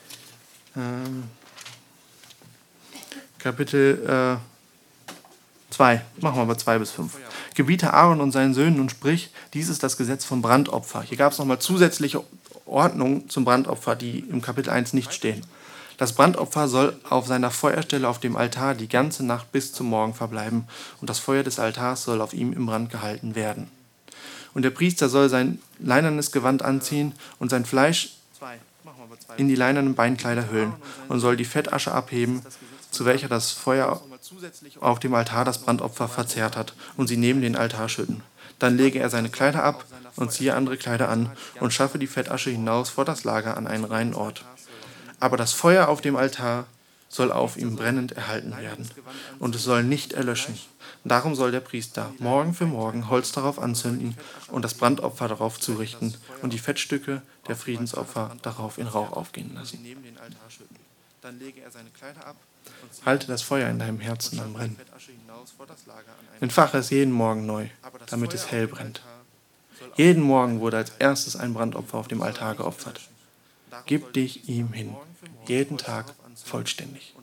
Kapitel 2, machen wir aber 2 bis 5. Gebiete Aaron und seinen Söhnen und sprich, dies ist das Gesetz vom Brandopfer. Hier gab es nochmal zusätzliche Ordnungen zum Brandopfer, die im Kapitel 1 nicht stehen. Das Brandopfer soll auf seiner Feuerstelle auf dem Altar die ganze Nacht bis zum Morgen verbleiben und das Feuer des Altars soll auf ihm im Brand gehalten werden. Und der Priester soll sein leinernes Gewand anziehen und sein Fleisch in die leinenen Beinkleider hüllen und soll die Fettasche abheben, zu welcher das Feuer auf dem Altar das Brandopfer verzehrt hat, und sie neben den Altar schütten. Dann lege er seine Kleider ab und ziehe andere Kleider an und schaffe die Fettasche hinaus vor das Lager an einen reinen Ort. Aber das Feuer auf dem Altar soll auf ihm brennend erhalten werden, und es soll nicht erlöschen. Darum soll der Priester Morgen für Morgen Holz darauf anzünden und das Brandopfer darauf zurichten und die Fettstücke der Friedensopfer darauf in Rauch aufgehen lassen. Halte das Feuer in deinem Herzen am Brennen. Entfache es jeden Morgen neu, damit es hell brennt. Jeden Morgen wurde als erstes ein Brandopfer auf dem Altar geopfert. Gib dich ihm hin, jeden Tag vollständig.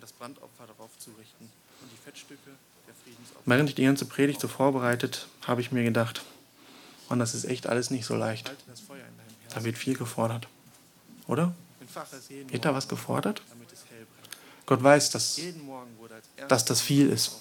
Während ich die ganze Predigt so vorbereitet, habe ich mir gedacht, Mann, das ist echt alles nicht so leicht. Da wird viel gefordert. Oder? Wird da was gefordert? Gott weiß, dass das viel ist.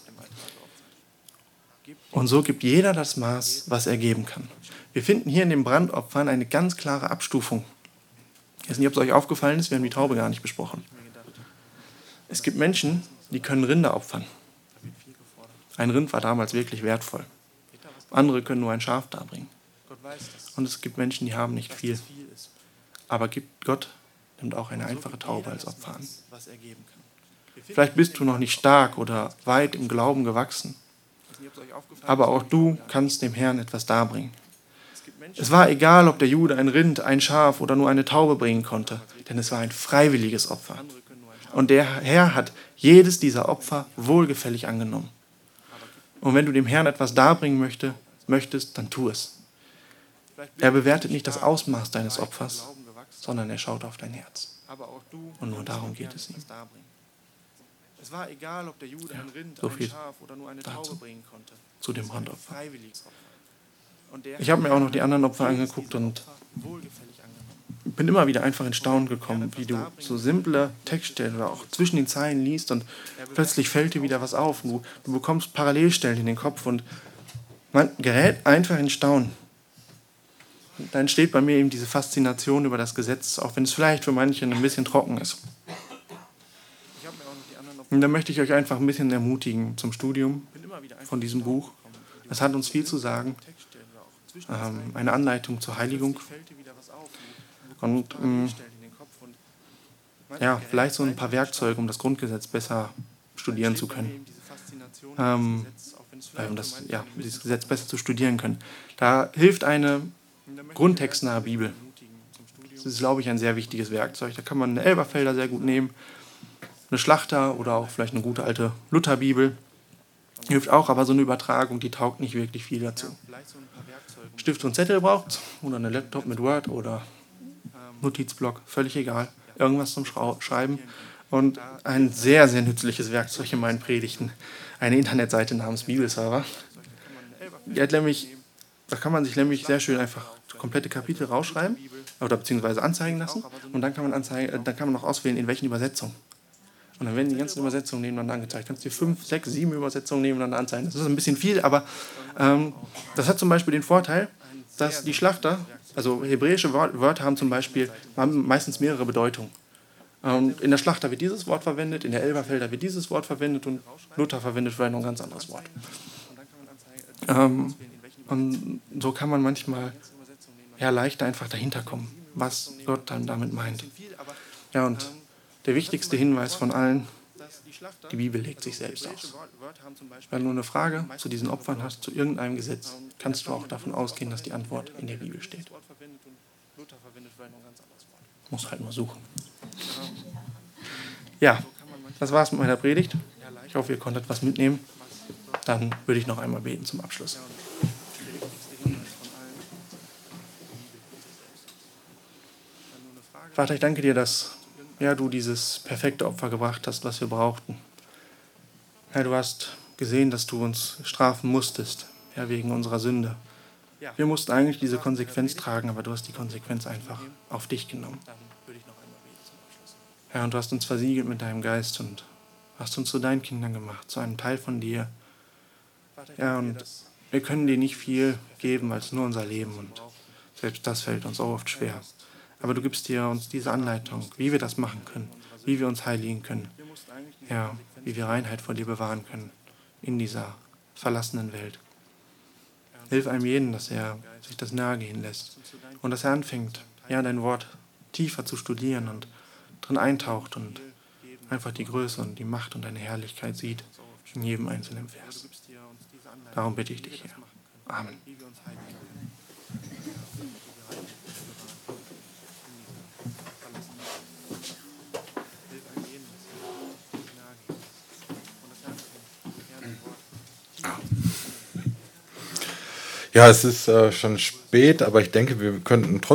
Und so gibt jeder das Maß, was er geben kann. Wir finden hier in den Brandopfern eine ganz klare Abstufung. Ich weiß nicht, ob es euch aufgefallen ist, wir haben die Taube gar nicht besprochen. Es gibt Menschen, die können Rinder opfern. Ein Rind war damals wirklich wertvoll. Andere können nur ein Schaf darbringen. Und es gibt Menschen, die haben nicht viel. Aber Gott nimmt auch eine einfache Taube als Opfer an. Vielleicht bist du noch nicht stark oder weit im Glauben gewachsen. Aber auch du kannst dem Herrn etwas darbringen. Es war egal, ob der Jude ein Rind, ein Schaf oder nur eine Taube bringen konnte, denn es war ein freiwilliges Opfer. Und der Herr hat jedes dieser Opfer wohlgefällig angenommen. Und wenn du dem Herrn etwas darbringen möchtest, dann tu es. Er bewertet nicht das Ausmaß deines Opfers, sondern er schaut auf dein Herz. Und nur darum geht es ihm. Es war egal, ob der Jude ein Rind, so ein viel Schaf oder nur eine Taube bringen konnte. Zu dem Brandopfer. Ich habe mir auch noch die anderen Opfer angeguckt und bin immer wieder einfach in Staunen gekommen, wie du so simple Textstellen oder auch zwischen den Zeilen liest und plötzlich fällt dir wieder was auf. Du bekommst Parallelstellen in den Kopf und man gerät einfach in Staunen. Da entsteht bei mir eben diese Faszination über das Gesetz, auch wenn es vielleicht für manche ein bisschen trocken ist. Und da möchte ich euch einfach ein bisschen ermutigen zum Studium von diesem Buch. Es hat uns viel zu sagen. Eine Anleitung zur Heiligung. Und ja, vielleicht so ein paar Werkzeuge, um das Grundgesetz besser studieren zu können. Dieses Gesetz besser zu studieren können. Da hilft eine grundtextnahe Bibel. Das ist, glaube ich, ein sehr wichtiges Werkzeug. Da kann man eine Elberfelder sehr gut nehmen, eine Schlachter oder auch vielleicht eine gute alte Lutherbibel. Hilft auch, aber so eine Übertragung, die taugt nicht wirklich viel dazu. Stift und Zettel braucht oder eine Laptop mit Word oder Notizblock, völlig egal. Irgendwas zum Schreiben. Und ein sehr, sehr nützliches Werkzeug in meinen Predigten. Eine Internetseite namens Bibelserver. Da kann man sich nämlich sehr schön einfach komplette Kapitel rausschreiben oder beziehungsweise anzeigen lassen. Und dann kann man noch auswählen, in welchen Übersetzungen. Und dann werden die ganzen Übersetzungen nebeneinander angezeigt. Du kannst dir 5, 6, 7 Übersetzungen nebeneinander anzeigen. Das ist ein bisschen viel, aber das hat zum Beispiel den Vorteil, dass die Schlachter, also hebräische Wörter haben meistens mehrere Bedeutungen. In der Schlachter wird dieses Wort verwendet, in der Elberfelder wird dieses Wort verwendet und Luther verwendet vielleicht noch ein ganz anderes Wort. Und so kann man manchmal leichter einfach dahinter kommen, was Gott dann damit meint. Ja, und der wichtigste Hinweis von allen, die Bibel legt sich selbst aus. Wenn du eine Frage zu diesen Opfern hast, zu irgendeinem Gesetz, kannst du auch davon ausgehen, dass die Antwort in der Bibel steht. Muss halt nur suchen. Ja, das war's mit meiner Predigt. Ich hoffe, ihr konntet was mitnehmen. Dann würde ich noch einmal beten zum Abschluss. Vater, ich danke dir, dass du dieses perfekte Opfer gebracht hast, was wir brauchten. Herr, du hast gesehen, dass du uns strafen musstest, wegen unserer Sünde. Wir mussten eigentlich diese Konsequenz tragen, aber du hast die Konsequenz einfach auf dich genommen. Herr, und du hast uns versiegelt mit deinem Geist und hast uns zu deinen Kindern gemacht, zu einem Teil von dir. Ja, und wir können dir nicht viel geben als nur unser Leben und selbst das fällt uns auch oft schwer. Aber du gibst uns diese Anleitung, wie wir das machen können, wie wir uns heiligen können, wie wir Reinheit vor dir bewahren können in dieser verlassenen Welt. Hilf einem jeden, dass er sich das nahe gehen lässt und dass er anfängt, dein Wort tiefer zu studieren und drin eintaucht und einfach die Größe und die Macht und deine Herrlichkeit sieht in jedem einzelnen Vers. Darum bitte ich dich, Herr. Amen. Ja, es ist schon spät, aber ich denke, wir könnten trotzdem